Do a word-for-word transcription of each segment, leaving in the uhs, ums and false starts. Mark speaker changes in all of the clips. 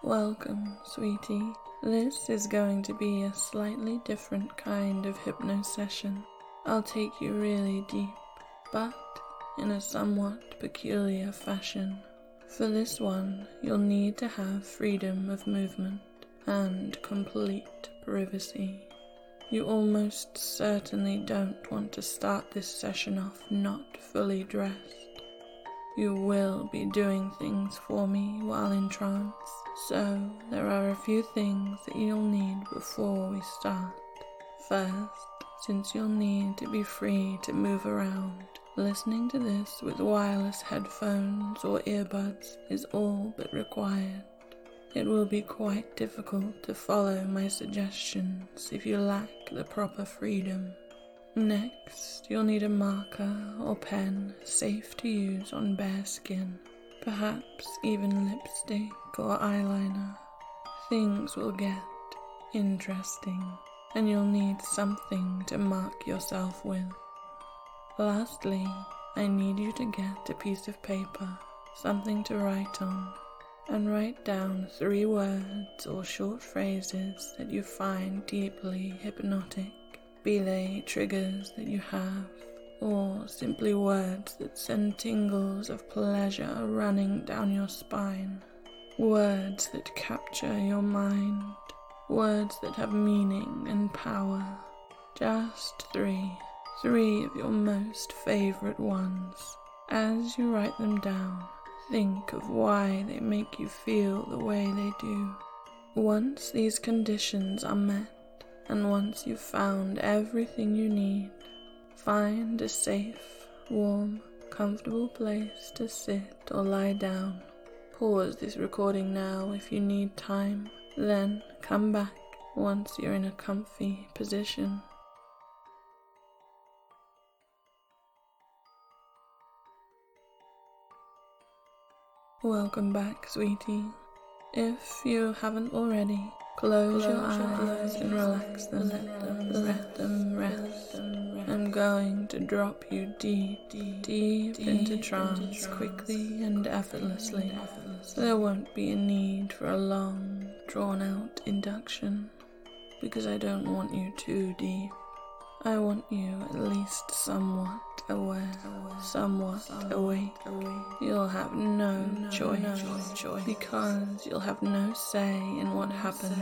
Speaker 1: Welcome, sweetie. This is going to be a slightly different kind of hypno session. I'll take you really deep, but in a somewhat peculiar fashion. For this one, you'll need to have freedom of movement and complete privacy. You almost certainly don't want to start this session off not fully dressed. You will be doing things for me while in trance, so there are a few things that you'll need before we start. First, since you'll need to be free to move around, listening to this with wireless headphones or earbuds is all but required. It will be quite difficult to follow my suggestions if you lack the proper freedom. Next, you'll need a marker or pen safe to use on bare skin, perhaps even lipstick or eyeliner. Things will get interesting, and you'll need something to mark yourself with. Lastly, I need you to get a piece of paper, something to write on, and write down three words or short phrases that you find deeply hypnotic. Be they triggers that you have, or simply words that send tingles of pleasure running down your spine. Words that capture your mind. Words that have meaning and power. Just three. Three of your most favorite ones. As you write them down, think of why they make you feel the way they do. Once these conditions are met, and once you've found everything you need, find a safe, warm, comfortable place to sit or lie down. Pause this recording now if you need time, then come back once you're in a comfy position. Welcome back, sweetie. If you haven't already, Close, Close your eyes and relax them, let them, let them rest. I'm going to drop you deep, deep, deep into trance quickly and effortlessly. There won't be a need for a long, drawn-out induction, because I don't want you too deep. I want you at least somewhat aware, somewhat awake. You'll have no choice, because you'll have no say in what happens,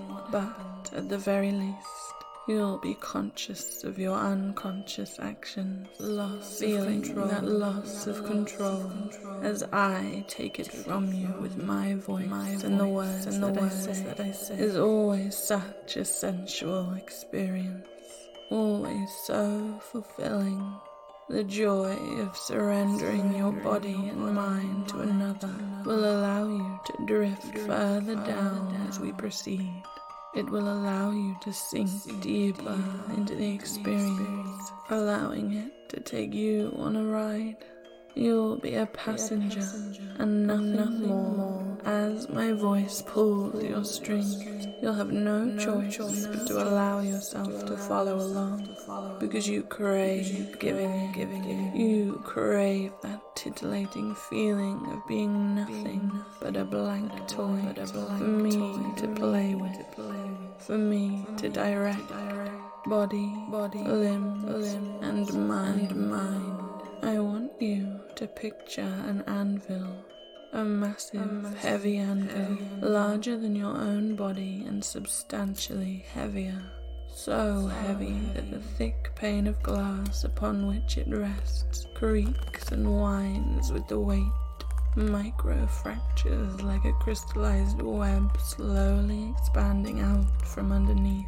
Speaker 1: but at the very least, you'll be conscious of your unconscious actions, loss feeling that loss of control, as I take it from you with my voice, and the words that I say is always such a sensual experience. Always so fulfilling. The joy of surrendering your body and mind to another will allow you to drift further down as we proceed. It will allow you to sink deeper into the experience, allowing it to take you on a ride. You'll be a passenger and nothing more. As my voice pulls your strings, you'll have no choice but to allow yourself to follow along, because you crave giving, giving. You crave that titillating feeling of being nothing but a blank toy for me to play with, for me to direct, body, limb, and mind. I want you to picture an anvil, a massive, heavy anvil, larger than your own body and substantially heavier. So heavy that the thick pane of glass upon which it rests creaks and whines with the weight. Micro fractures like a crystallized web slowly expanding out from underneath.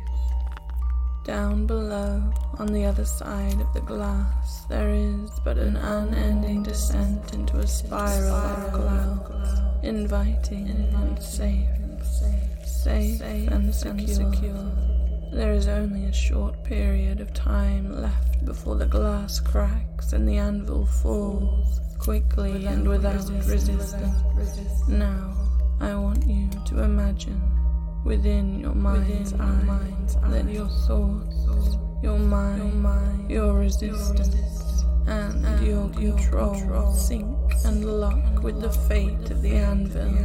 Speaker 1: Down below, on the other side of the glass, there is but an unending descent into a spiral of clouds, inviting and safe, safe and secure. There is only a short period of time left before the glass cracks and the anvil falls, quickly and without resistance. Now, I want you to imagine, within your mind's eye, that your thoughts, your mind, your resistance, and your control sink and lock with the fate of the anvil.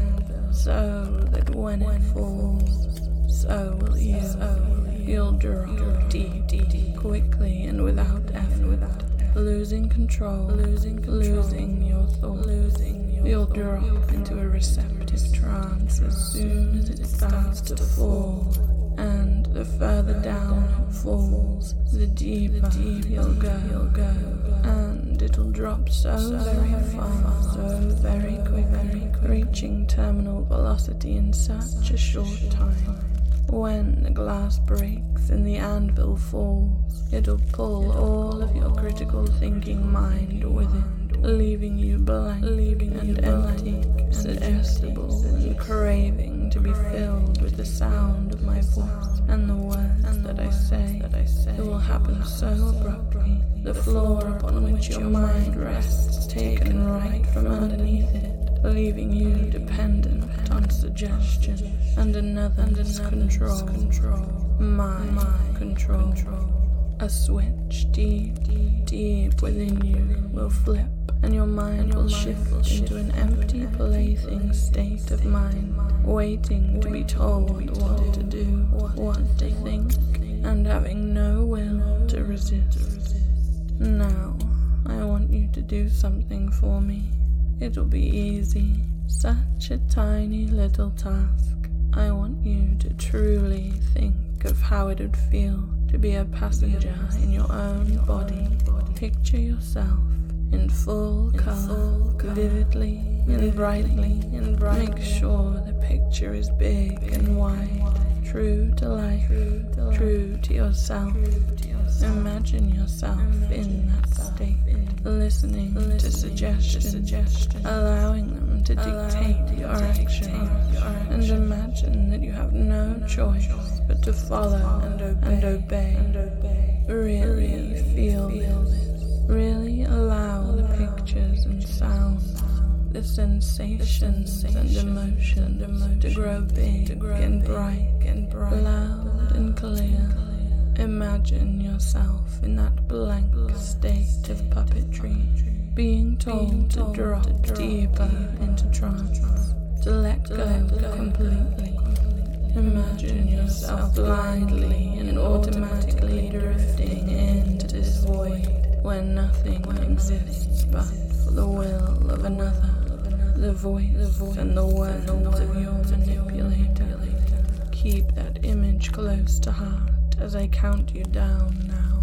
Speaker 1: so that when it falls, so will you. You'll drop deep, deep, quickly and without effort, without losing control, losing, losing your thoughts, losing your You'll drop into a receptive trance as soon as it starts to fall, and the further down it falls, the deeper you'll go, you'll go, and it'll drop so very far, so very quickly, reaching terminal velocity in such a short time. When the glass breaks and the anvil falls, it'll pull all of your critical thinking mind with it, leaving you blank, leaving and empty, suggestible and craving to be filled with the sound of my voice and the words that I say. That I say. It will happen so abruptly. The floor upon which your mind rests taken right from underneath it, leaving you dependent on suggestion and another's control, control, my, my control. A switch deep, deep within you will flip, and your mind will shift into an empty plaything state of mind, waiting to be told what to do, what to think, and having no will to resist. Now, I want you to do something for me. It'll be easy, such a tiny little task. I want you to truly think of how it would feel to be a passenger in your own body. Picture yourself in full color, vividly and brightly, and bright. Make sure the picture is big and wide, true to life, true to yourself. Imagine yourself in that state, listening to suggestions, allowing them to dictate your actions, and imagine that you have no choice but to follow and obey. Really feel this. Really allow the pictures and sounds, the sensations and emotions to grow big and bright, loud and clear. Imagine yourself in that blank state of puppetry, being told to drop deeper into trance, to let go completely. Imagine yourself blindly and automatically drifting into this void where nothing exists but for the will of another, the voice and the words of your manipulator. Keep that image close to heart as I count you down now.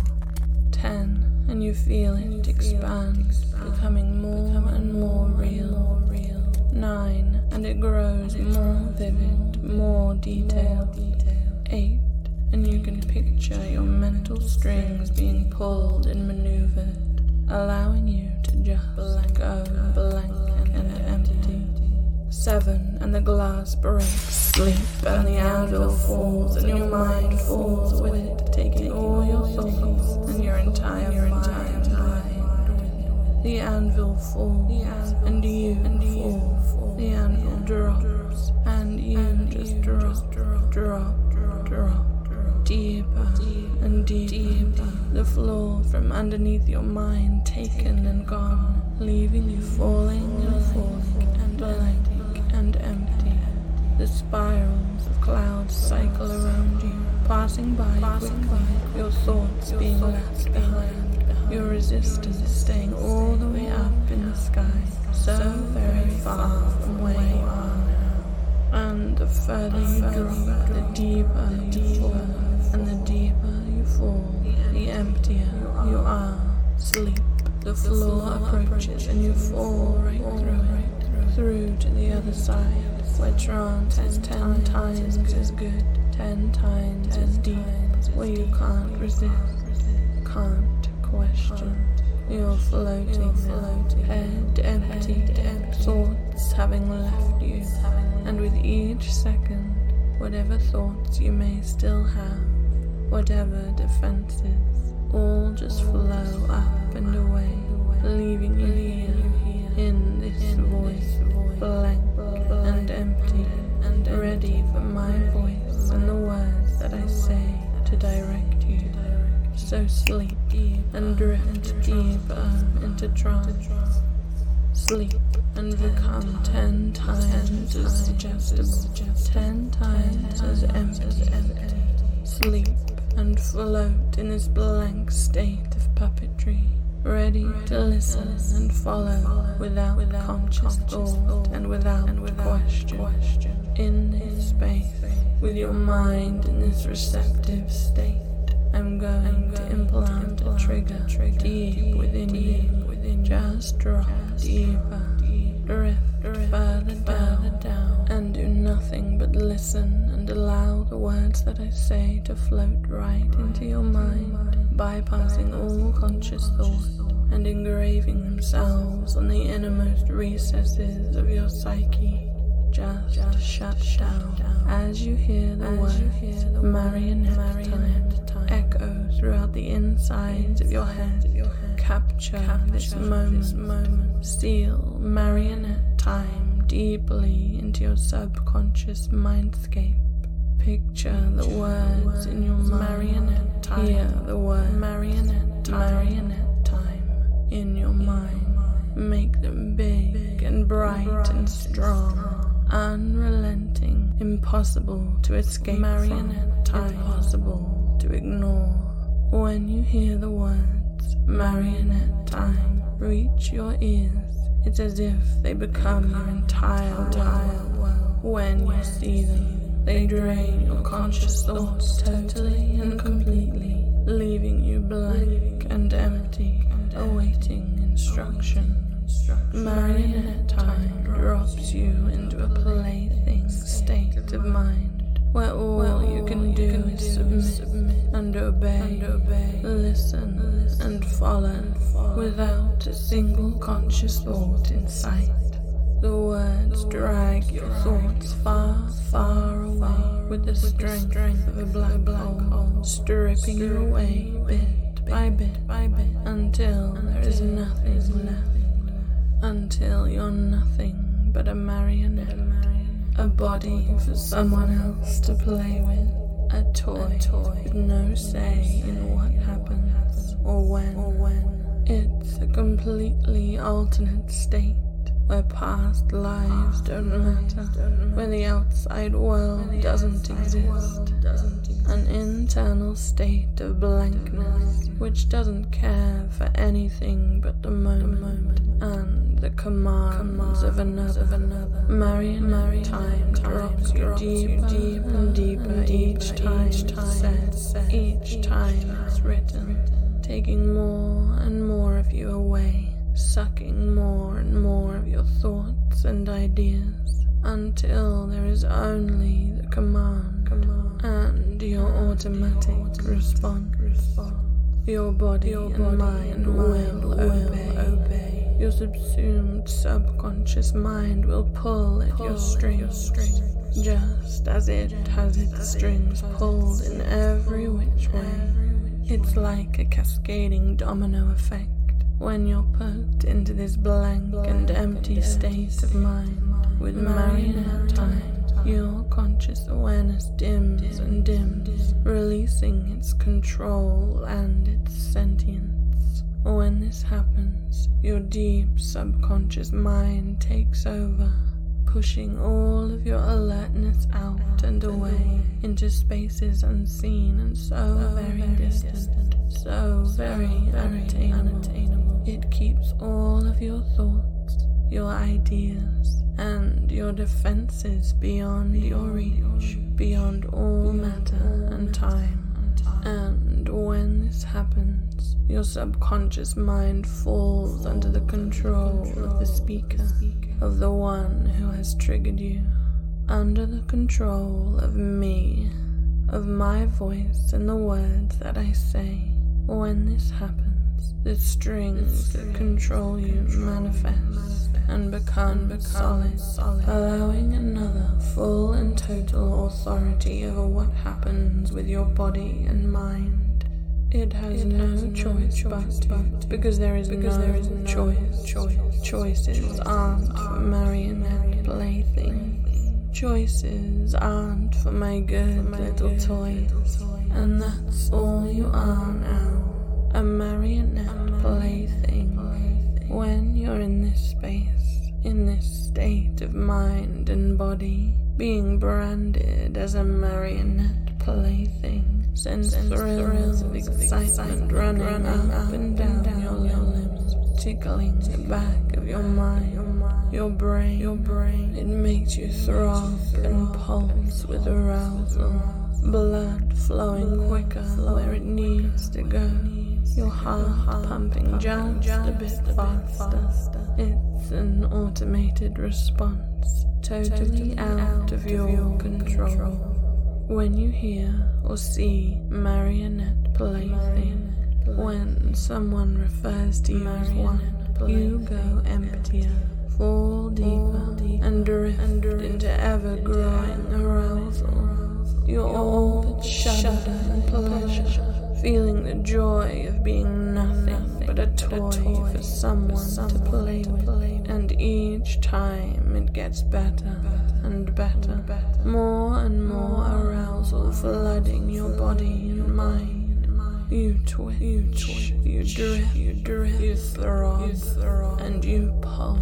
Speaker 1: Ten, and you feel it expand, becoming more and more real. Nine, and it grows more vivid, more detailed. Eight, and you can picture your mental strings being pulled and maneuvered, allowing you to just go blank and empty. Seven, and the glass breaks, sleep, and the anvil falls, and your mind falls with it, taking all your thoughts and your entire mind with it. The anvil falls, and you fall. The anvil drops, and you just drop, drop, drop, deeper and deeper. The floor from underneath your mind taken and gone, leaving you falling and falling and blank and empty. The spirals of clouds cycle around you, passing by quickly, your thoughts being left behind, your resistance staying all the way up in the sky, so very far from where you are now. And the further you drop, the deeper you fall, and the deeper you fall, the emptier you are. Sleep. The floor approaches, and you fall right through it, through to the other side, where trance is ten times as good, ten times as deep, where you can't resist, can't question. You're floating now, head empty, thoughts having left you, and with each second, whatever thoughts you may still have, whatever defenses, all just flow up and away, leaving you here, in this void, blank and empty, and ready for my voice and the words that I say to direct you. So sleep and drift deeper into trance. Sleep and become ten times as suggestible, ten times as empty. Sleep and float in this blank state of puppetry, ready to listen and follow without conscious thought and without question. In this space, with your mind in this receptive state, I'm going to implant a trigger deep within you. Just drop deeper, drift further down, and do nothing but listen and allow the words that I say to float right into your mind, bypassing all conscious thought and engraving themselves on the innermost recesses of your psyche. Just shut down as you hear the word marionette time echo throughout the insides of your head. Capture this moment, steal marionette time deeply into your subconscious mindscape. Picture the words in your marionette time. Hear the word marionette time. Marionette time in your mind. Make them big and bright and strong, unrelenting, impossible to escape marionette time, impossible to ignore. When you hear the words marionette time reach your ears, it's as if they become your entire world. When you see them, they drain your conscious thoughts totally and completely, leaving you blank and empty, awaiting instruction. Marionette time drops you into a plaything state of mind, where all you can do is submit and obey, listen and follow, without a single conscious thought in sight. The words drag your thoughts far, far away with the strength of a black hole, stripping you away bit by bit by bit until there is nothing left. Until you're nothing but a marionette, a body for someone else to play with, a toy with no say in what happens or when. It's a completely alternate state where past lives don't matter, where the outside world doesn't exist, an internal state of blankness which doesn't care for anything but the moment and the commands of another. Marionette time drops you deep, deep and deeper each time it's said, each time it's written, taking more and more of you away, sucking more and more of your thoughts and ideas, until there is only the command, command and your automatic response. Your body your and body mind, and mind will, will obey. obey. Your subsumed subconscious mind will pull at pull your strings, just as it has its strings pulled in every which way. It's like a cascading domino effect. When you're put into this blank and empty state of mind with marionette time, your conscious awareness dims and dims, releasing its control and its sentience. When this happens, your deep subconscious mind takes over, pushing all of your alertness out and away into spaces unseen and so very distant, so very unattainable. It keeps all of your thoughts, your ideas, and your defenses beyond your reach, beyond all matter and time. And when this happens, your subconscious mind falls under the control of the speaker, of the one who has triggered you, under the control of me, of my voice and the words that I say. When this happens, the strings that control you manifest and become solid, allowing another full and total authority over what happens with your body and mind. It has no choice but to, because there is no choice. Choices aren't for marionette playthings. Choices aren't for my good little toys. And that's all you are now, a marionette plaything. When you're are in this space, in this state of mind and body, being branded as a marionette plaything, sends thrills of excitement running up and down your limbs, tickling the back of your mind, your brain, your brain. It makes you throb and pulse with arousal, blood flowing quicker where it needs to go, your heart pumping just a bit faster. It's an automated response, totally out of your control. When you hear or see marionette plaything, when someone refers to you as one, you go emptier, fall deeper, and drift into ever-growing arousal. You're all but shudder in pleasure, feeling the joy of being nothing but a toy for someone to play with. And each time it gets better and better, more and more arousal flooding your body and mind. You twitch, you twitch, you drift, you drift, you throb, and you pulse.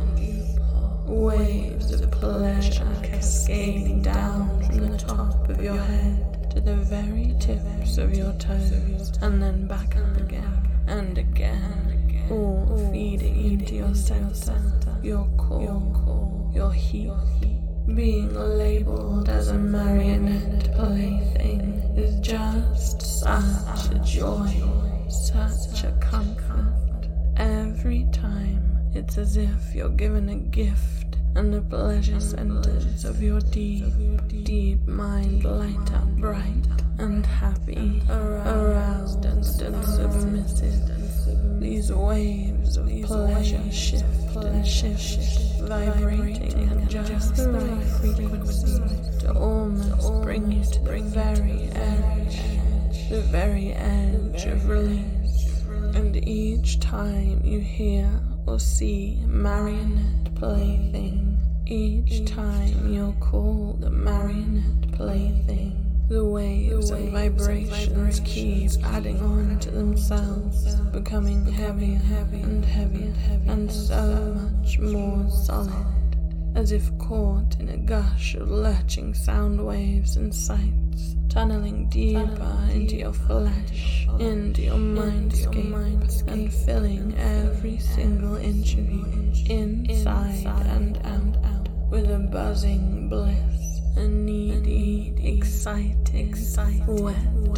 Speaker 1: Waves of pleasure cascading down from the top of your head to the very tips of your toes, and then back up again and again, all feeding into your center, your core, your heat. Being labeled as a marionette plaything is just such a joy, such a comfort. Every time it's as if you're given a gift, and the pleasure centers of your deep, deep mind light up bright and happy, aroused and submissive. These waves of pleasure shift and shift, vibrating at just the right frequency to almost bring you to the very edge, the very edge of release. And each time you hear or see marionette plaything, each time you're called a marionette plaything, the waves and vibrations keep adding on to themselves, becoming heavier and heavier, and so much more solid, as if caught in a gush of lurching sound waves and sights, tunneling deeper into your flesh, into your mindscape, and filling every single inch of you, inside and out, with a buzzing bliss, a needy, exciting, wet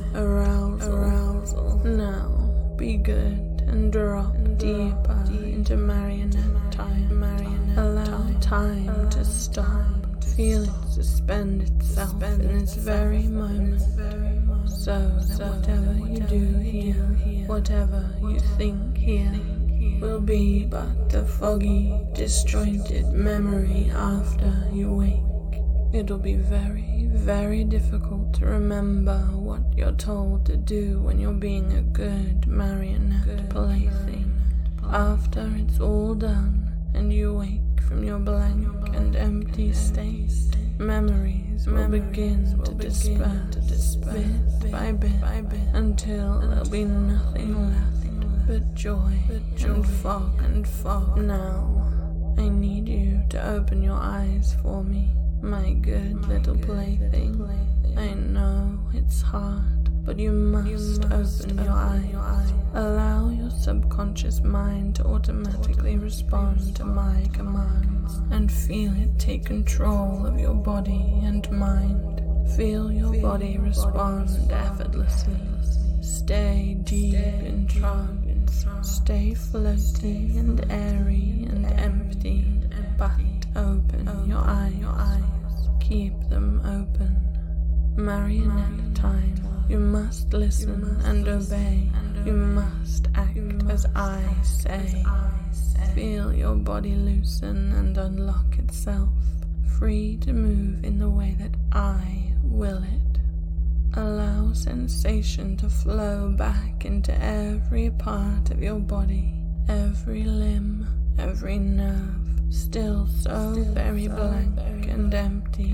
Speaker 1: arousal. Now, be good and drop deeper into marionette time. Allow time to stop. Feel it suspend itself in this very moment, so that whatever you do here, whatever you think here, will be but a foggy, disjointed memory after you wake. It'll be very, very difficult to remember what you're told to do when you're being a good marionette plaything. After it's all done and you wake from your blank and empty state, memories will begin to disperse bit by bit until there'll be nothing left but joy and fog and fog. Now, I need you to open your eyes for me, my good little plaything. I know it's hard, but you must open your eyes. Allow your subconscious mind to automatically respond to my commands, and feel it take control of your body and mind. Feel your body respond effortlessly. Stay deep in trance. Stay floaty and airy and empty, but open your eyes. Keep them open. Marionette time. You must listen and obey. You must act as I say. Feel your body loosen and unlock itself, free to move in the way that I will it. Allow sensation to flow back into every part of your body, every limb, every nerve, still so very blank and empty.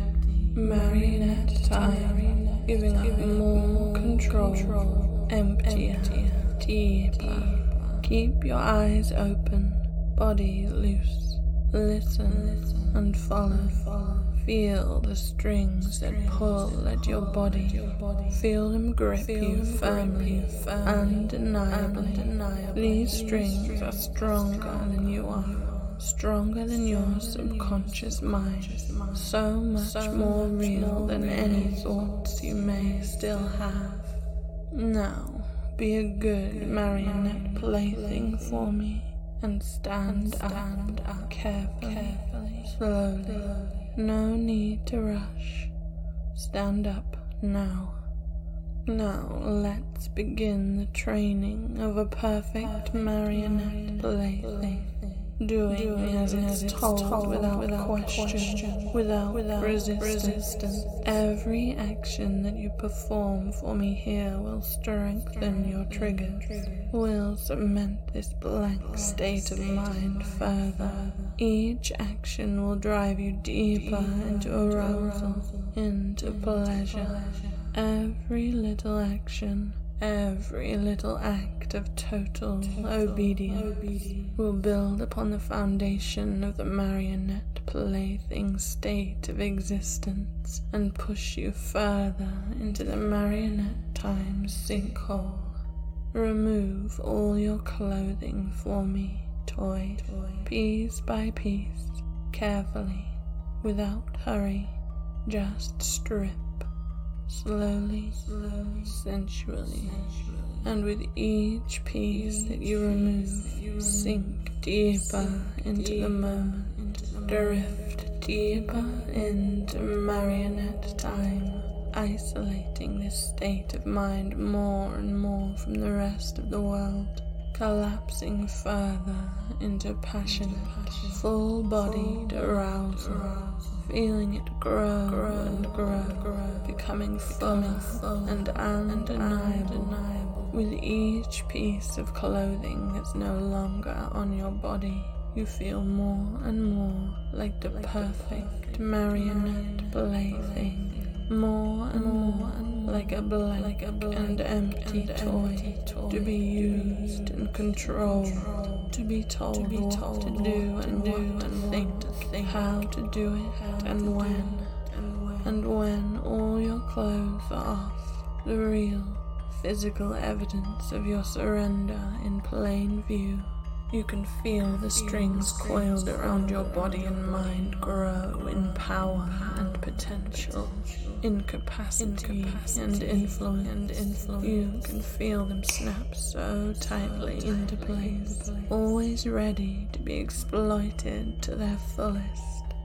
Speaker 1: Marionette time, giving up more control, emptier, deeper. Keep your eyes open, body loose. Listen and follow. Feel the strings that pull at your body. Feel them grip you firmly, undeniably. These strings are stronger than you are, stronger than your subconscious mind, so much more real than any thoughts you may still have. Now, be a good marionette plaything for me, and stand up carefully, slowly. No need to rush. Stand up now. Now let's begin the training of a perfect marionette plaything. Doing as it's told without question, without resistance. Every action that you perform for me here will strengthen your triggers, will cement this blank state of mind further. Each action will drive you deeper into arousal, into pleasure. Every little action, every little act of total obedience will build upon the foundation of the marionette plaything state of existence and push you further into the marionette time sinkhole. Remove all your clothing for me, toy, piece by piece, carefully, without hurry. Just strip. Slowly, slowly, sensually, and with each piece that you remove, sink deeper into the moment, drift deeper into marionette time, isolating this state of mind more and more from the rest of the world, collapsing further into passionate, full-bodied arousal. Feeling it grow, grow and grow, grow, becoming full and undeniable. With each piece of clothing that's no longer on your body, you feel more and more like the perfect marionette plaything, more and more like a blank and empty toy to be used and controlled, to be told what to do and what to think, how to do it and when. And when all your clothes are off, the real physical evidence of your surrender in plain view, you can feel the strings coiled around your body and mind grow in power and potential, in capacity and influence. You can feel them snap so tightly into place, always ready to be exploited to their fullest.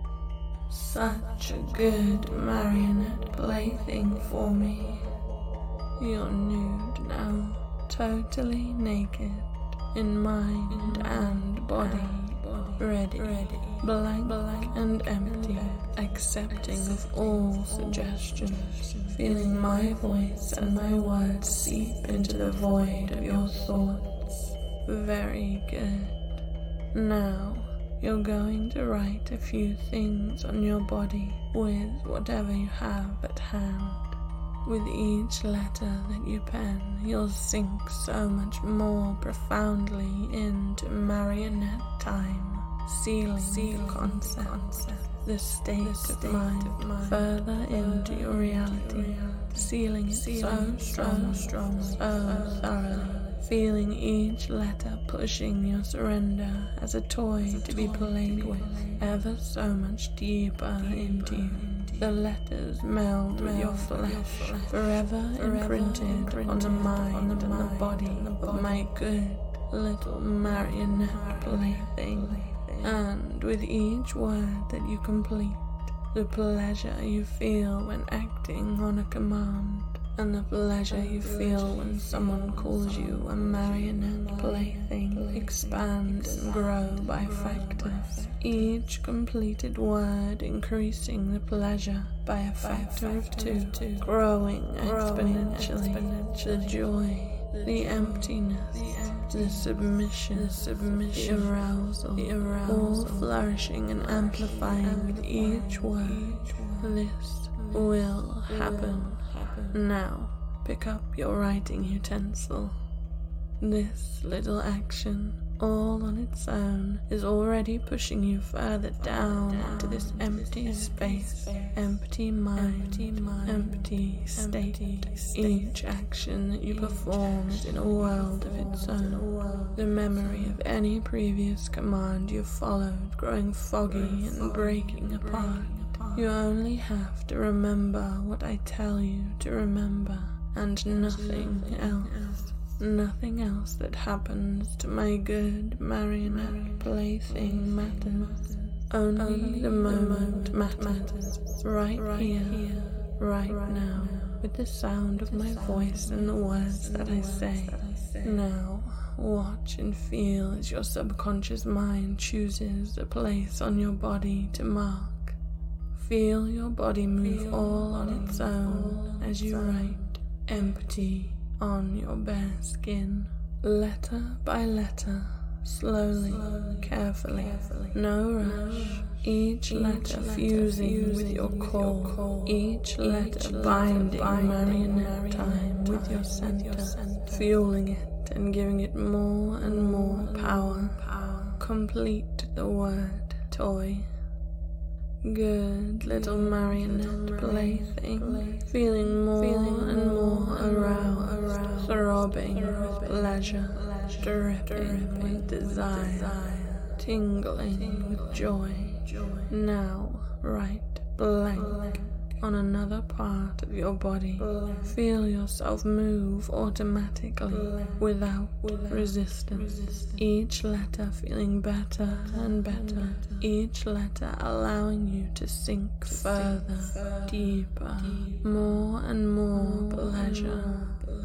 Speaker 1: Such a good marionette plaything for me. You're nude now, totally naked, in mind and body, ready, blank and empty, accepting of all suggestions, feeling my voice and my words seep into the void of your thoughts. Very good. Now, you're going to write a few things on your body with whatever you have at hand. With each letter that you pen, you'll sink so much more profoundly into marionette time, sealing the concept, the state of mind, further into your reality, sealing it so strong, strong, so thoroughly, feeling each letter pushing your surrender as a toy to be played with, ever so much deeper into you. The letters meld with your flesh, forever imprinted on the mind and the body of my good little marionette plaything. And with each word that you complete, the pleasure you feel when acting on a command, and the pleasure you feel when someone calls you a marionette plaything expand and grow by factors, each completed word increasing the pleasure by a factor of two, growing exponentially, the joy, the emptiness, the submission, the arousal, all flourishing and amplifying with each word. This will happen. Now, pick up your writing utensil. This little action all on its own, is already pushing you further down into this empty space, empty mind, empty state. Each action that you perform is in a world of its own. The memory of any previous command you followed growing foggy and breaking apart. You only have to remember what I tell you to remember, and nothing else. Nothing else that happens to my good marionette plaything matters. Only the moment matters, right here, right now, with the sound of my voice and the words that I say. Now, watch and feel as your subconscious mind chooses a place on your body to mark. Feel your body move all on its own as you write empty on your bare skin, letter by letter, slowly, carefully, no rush, each letter fusing with your core, each letter binding marionette time with your center, fueling it and giving it more and more power. Complete the word toy. Good little marionette plaything, feeling more and more aroused, throbbing with pleasure, dripping with desire, tingling with joy. Now write blank on another part of your body. Feel yourself move automatically without resistance. Each letter feeling better and better. Each letter allowing you to sink further, deeper, more and more pleasure.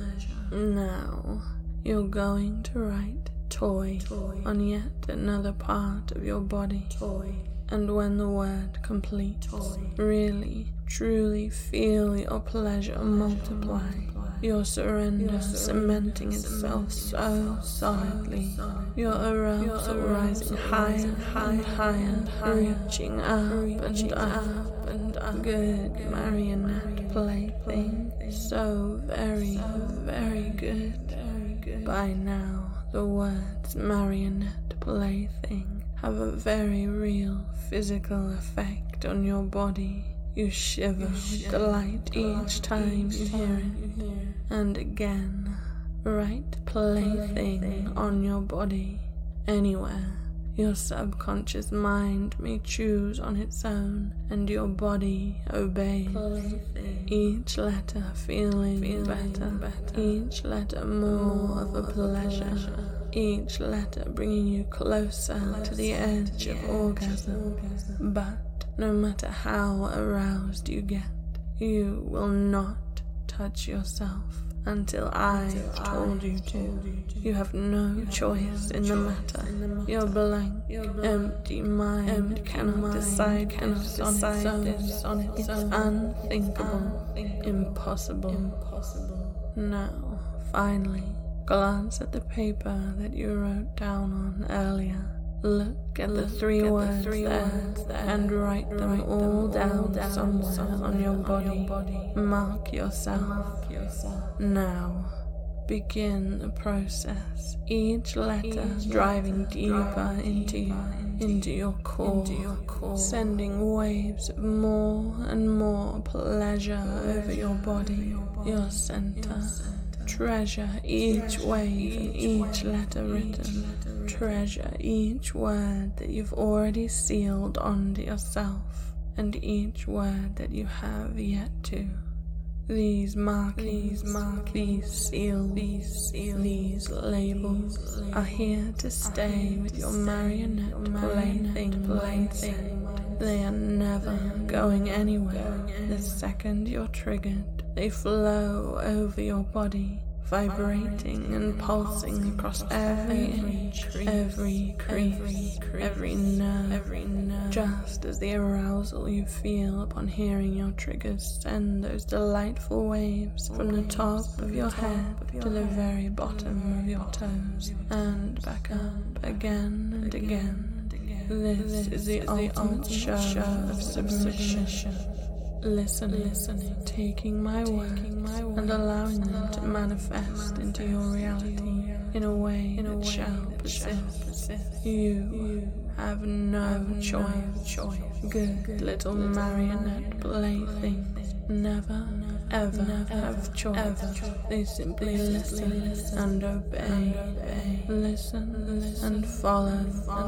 Speaker 1: Now you're going to write toy on yet another part of your body. And when the word completes, really, truly feel your pleasure multiply, your surrender cementing itself so solidly, your arousal rising higher and higher, reaching up and up and up. Good marionette plaything, so very, very good. By now, the words marionette plaything have a very real physical effect on your body. You shiver with delight each time you hear it. And again, write plaything on your body. Anywhere your subconscious mind may choose on its own, and your body obeys. Each letter feeling better, each letter more of a pleasure. Each letter bringing you closer to the edge of orgasm. But no matter how aroused you get, you will not touch yourself until I've told you to. You have no choice in the matter. Your blank, empty mind cannot decide this on its own. It's unthinkable, impossible. Now, finally, glance at the paper that you wrote down on earlier. Look at the three words there and write them all down somewhere on your body. Mark yourself. Now, begin the process. Each letter driving deeper into you, into your core, sending waves of more and more pleasure over your body, your center. Treasure each wave and each letter written. Treasure each word that you've already sealed onto yourself, and each word that you have yet to. These markings, mark, these seals, these seals, these labels are here to stay with your marionette plaything, plaything. They are never going anywhere. The second you're triggered, they flow over your body, vibrating and pulsing across every inch, every crease, every nerve, just as the arousal you feel upon hearing your triggers send those delightful waves from the top of your head to the very bottom of your toes, and back up again and again. This is the ultimate show of submission. Listening, listening, taking my words and allowing them to manifest into your reality in a way that shall persist. You have no choice. Good little marionette playthings never, ever have choice. They simply listen and obey. Listen and follow,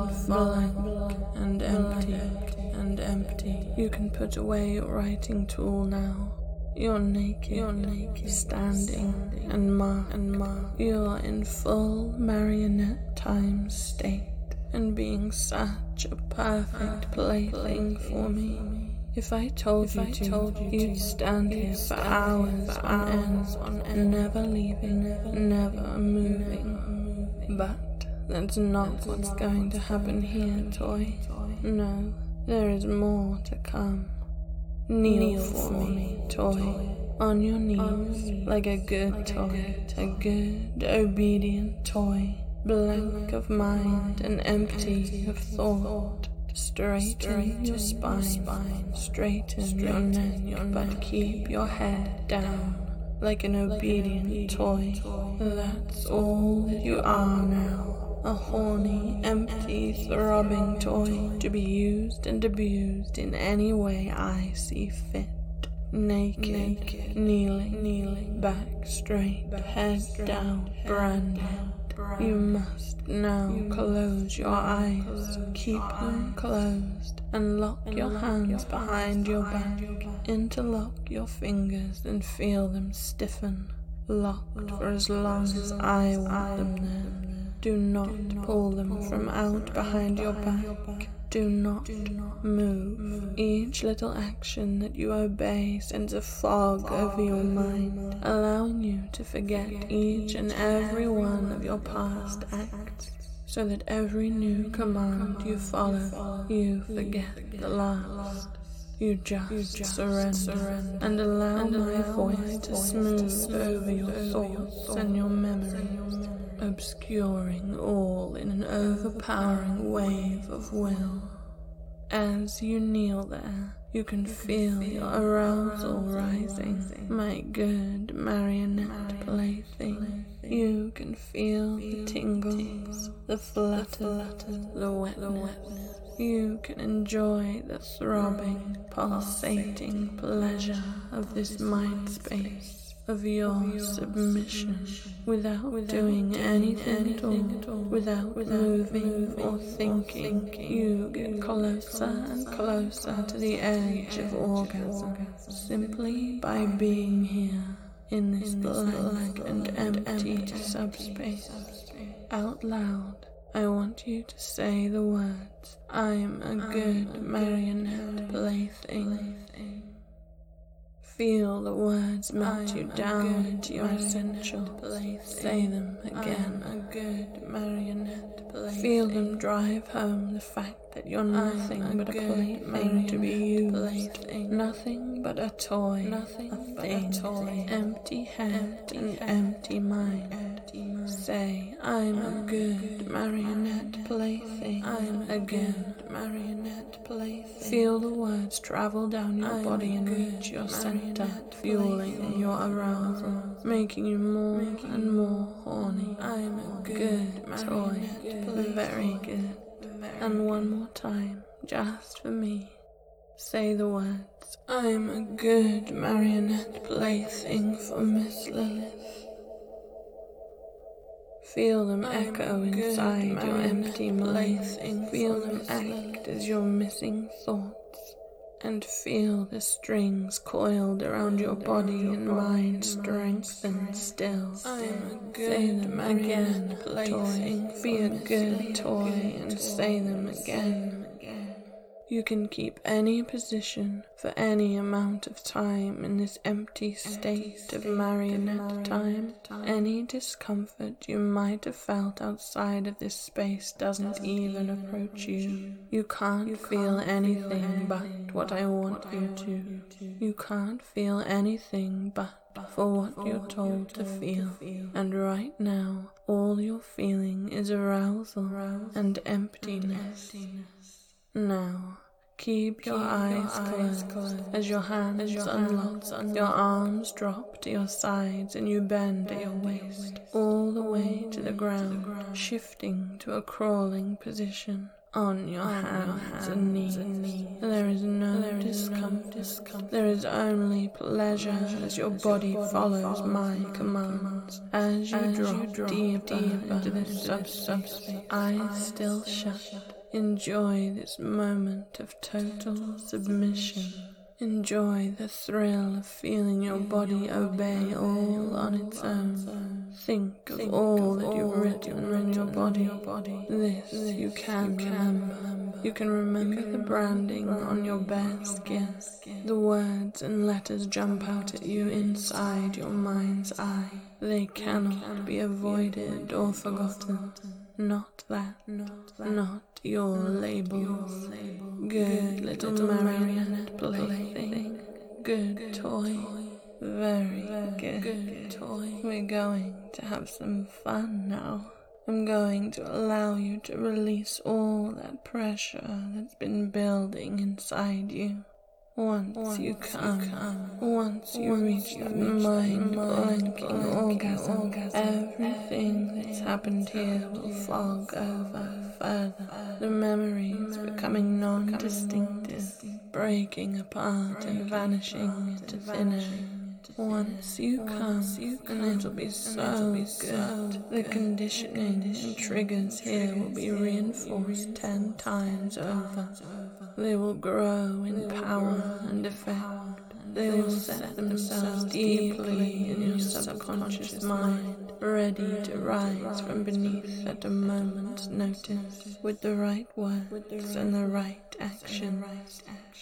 Speaker 1: blank and empty and empty. You can put away your writing tool now. You're naked, You're naked, standing and marked, and marked. You're in full marionette time state, and being such a perfect plaything for me. If I told if you I to, told you you'd stand here for hours on end, never leaving, never moving. But that's not what's going to happen here, toy. No, there is more to come. Kneel, Kneel for me, toy, on your knees, like a good toy, a good, obedient toy, blank of mind and empty of thought. Straighten your spine, straighten your neck, but keep your head down, like an obedient toy. That's all that you are now. A horny, empty, throbbing toy to be used and abused in any way I see fit. Naked, Naked kneeling, kneeling, back straight, head down, branded. You must now close your eyes, keep them closed, and lock your hands behind your back. Interlock your fingers and feel them stiffen, locked for as long as I want them there. Do not pull them from out behind your back. Do not move. Each little action that you obey sends a fog over your mind, allowing you to forget each and every one of your past acts, so that every new command you follow, you forget the last. You just, you just surrender, surrender and allow and my allow voice my to voice smooth, smooth over your thoughts and your memories, obscuring all in an overpowering wave of will. As you kneel there, you can you feel can your arousal rising, rising, my good marionette plaything. You can feel the tingles, the flutter, the wetness. You can enjoy the throbbing, pulsating pleasure of this mind space, of your submission, without doing anything at all, without moving or thinking. You get closer and closer to the edge of orgasm, simply by being here in this blank and empty subspace. Out loud, I want you to say the words, I'm a good marionette plaything. Feel the words melt you down into your essentials. Say them again, a good marionette plaything. Feel them drive home the fact that you're nothing but a plaything to be used. Nothing but a toy, nothing a thing, empty head and empty mind. Say, I'm a good marionette plaything. I'm a good marionette plaything. Feel the words travel down your body and reach your center, fueling your arousal, making you more and more horny. I'm a good toy, very good. And one more time, just for me, say the words, I'm a good marionette plaything for Miss Lilith. Feel them echo inside your empty mind. Feel them act as your missing thoughts. And feel the strings coiled around your body and mind strengthen still. Say them again, toy. Be a good toy and say them again. You can keep any position for any amount of time in this empty state of marionette time. Any discomfort you might have felt outside of this space doesn't even approach you. You can't feel anything but what I want you to. You can't feel anything but for what you're told to feel. And right now, all you're feeling is arousal and emptiness. Now, Keep your eyes closed as your hands unlock, your arms drop to your sides and you bend at your waist all the way to the ground, shifting to a crawling position on your hands and knees. There is no discomfort. There is only pleasure as your body follows my commands. As you drop deeper into this subspace, eyes still shut. Enjoy this moment of total submission. Enjoy the thrill of feeling your body obey all on its own. Think of all that you've written on your body. This you can remember. You can remember the branding on your bare skin. The words and letters jump out at you inside your mind's eye. They cannot be avoided or forgotten. Not that, not that, not your labels. Good little marionette plaything. Good toy. Very good toy. We're going to have some fun now. I'm going to allow you to release all that pressure that's been building inside you. Once, once you come, you come, once you once reach you that mind-blanking orgasm, everything that's happened here will fog over further, the memories becoming non-distinctive, breaking apart and vanishing into thin air. Once you come, and it'll be so good, the conditioning and triggers here will be reinforced ten times over. They will grow in power and effect. They will set themselves deeply in your subconscious mind, ready to rise from beneath at a moment's notice, with the right words and the right actions.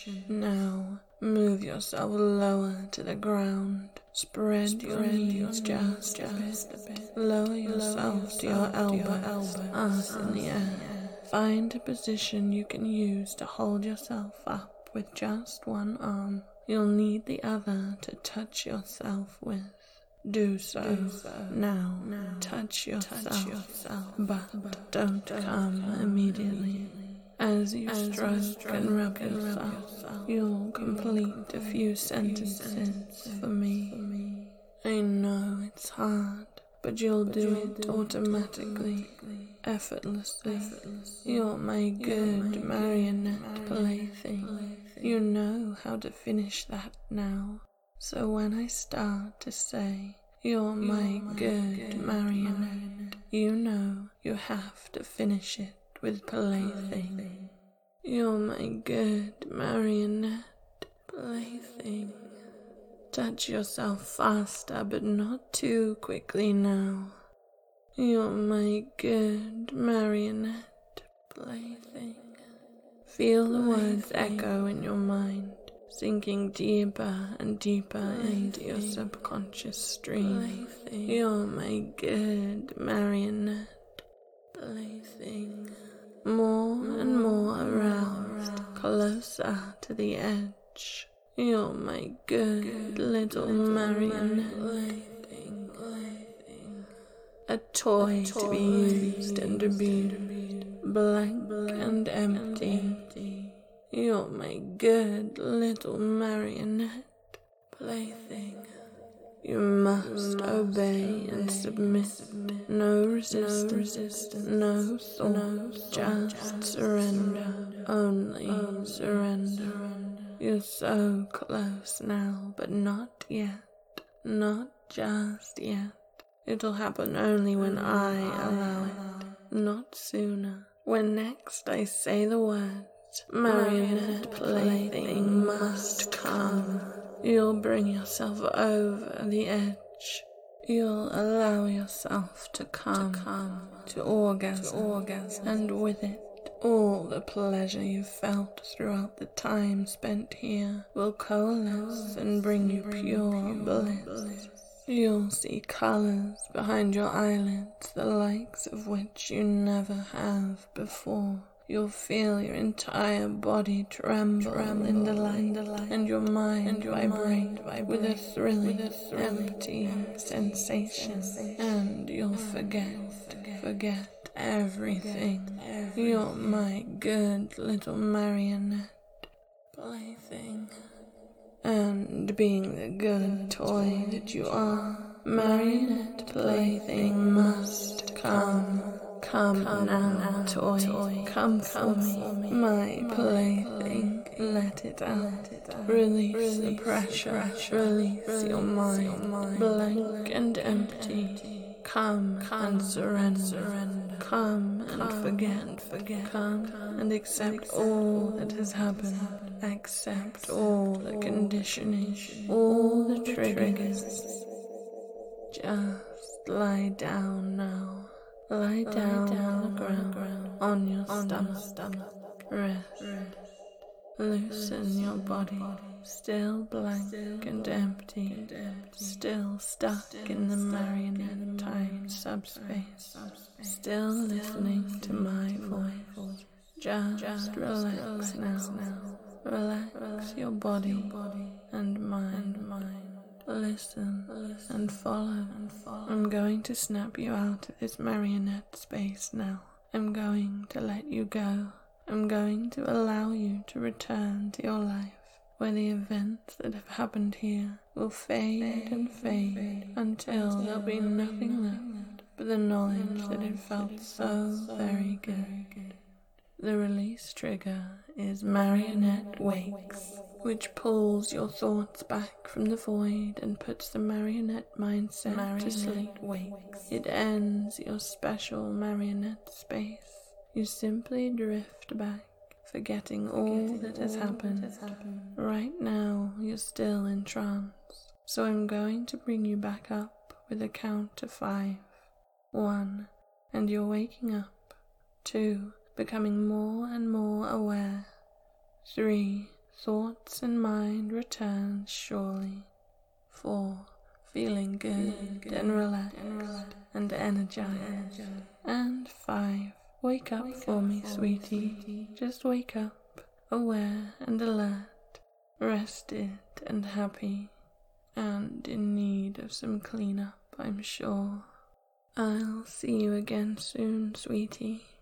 Speaker 1: Now, move yourself lower to the ground. Spread your knees just a bit. Lower yourself to your elbows, arms in the air. Find a position you can use to hold yourself up with just one arm. You'll need the other to touch yourself with. Do so, Do so. Now. now. Touch yourself, touch yourself. But, but don't, don't come, come immediately. As you As stroke, you stroke and rub and yourself, yourself, you'll complete, complete a few sentences, sentences for me. For me. I know it's hard, but you'll but do you'll it do automatically. automatically. Effortlessly. Effortlessly, you're my good you're my marionette, marionette plaything. plaything. You know how to finish that now. So when I start to say, you're, you're my, my good, good marionette, marionette, you know you have to finish it with plaything. You're my good marionette plaything. Touch yourself faster, but not too quickly now. You're my good marionette plaything. Feel the words echo in your mind, sinking deeper and deeper into your subconscious stream. You're my good marionette plaything. More and more aroused, closer to the edge. You're my good little marionette plaything. A toy to be used and abused, blank and empty. You're my good little marionette plaything. You must obey and submit. No resistance, no thought, just surrender. Only surrender. You're so close now, but not yet. Not just yet. It'll happen only when I allow it, not sooner. When next I say the words, marionette plaything must come. You'll bring yourself over the edge. You'll allow yourself to come, to, come, to orgasm, to orgasm, and with it, all the pleasure you've felt throughout the time spent here will coalesce and bring you pure bliss. You'll see colors behind your eyelids, the likes of which you never have before. You'll feel your entire body tremble, tremble in delight, delight, and your mind and your vibrate, vibrate with a thrilling, with a thrilling empty, empty sensation, sensation, and you'll forget, you'll forget, forget everything. Forget everything. You're my good little marionette. plaything. And being the good toy that you are, marionette plaything must come. Come, come now, now, toy, toy, come for me, my plaything. Let it out, release, release the pressure, pressure. Release, release your mind, mind. Blank and empty. Come, come and surrender. surrender. Come and come forget, and forget. Come, come and accept, accept all that has happened. happened. Accept all the conditioning, all the triggers. Just lie down now. Lie down, Lie down on the ground, ground on your on stomach. Your stomach. Rest. Rest. Loosen, Loosen your body, body. Still blank still and, empty. and empty. Still stuck still in the marionette time subspace. subspace. Still listening still to my voice. voice. Just, Just relax, relax now. now. Relax, relax your body, your body and mind. And mind. Listen, Listen and, follow. and follow. I'm going to snap you out of this marionette space now. I'm going to let you go. I'm going to allow you to return to your life, where the events that have happened here will fade, fade and fade, fade until, until there'll be nothing left but the knowledge, the knowledge that it felt that it so, so very good. Very good. The release trigger is Marionette Wakes, which pulls your thoughts back from the void and puts the marionette mindset marionette to sleep. Wakes. It ends your special marionette space. You simply drift back, forgetting, forgetting all that has happened. That has happened. Right now, you're still in trance, so I'm going to bring you back up with a count to five. One, and you're waking up. Two, becoming more and more aware. Three, thoughts and mind return surely. Four, feeling good, feeling good and, relaxed and relaxed and energized. energized. And five, wake up wake for up me, for sweetie. sweetie. Just wake up, aware and alert, rested and happy, and in need of some cleanup, I'm sure. I'll see you again soon, sweetie.